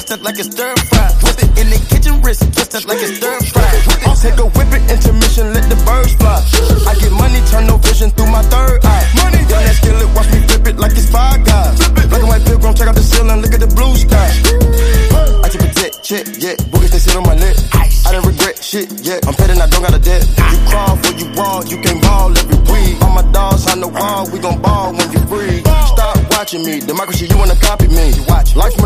twist it like it's stir fry. Whip it in the kitchen, wrist, twist it like it's stir fry. I'll take a whip it, intermission, let the birds fly. I get money, turn no vision through my third eye. Money, down that skillet, watch me flip it like it's Five Guys. Black and white pilgrim, check out the ceiling, look at the blue sky. I keep a jet, check, yeah, boogies they sit on my lip. I didn't regret shit, yeah, I'm petting, I don't got a debt. You crawl for you ball, you can't ball every week. All my dogs on the wall, we gon' ball when you free. Stop watching me, democracy, you wanna copy me. Life's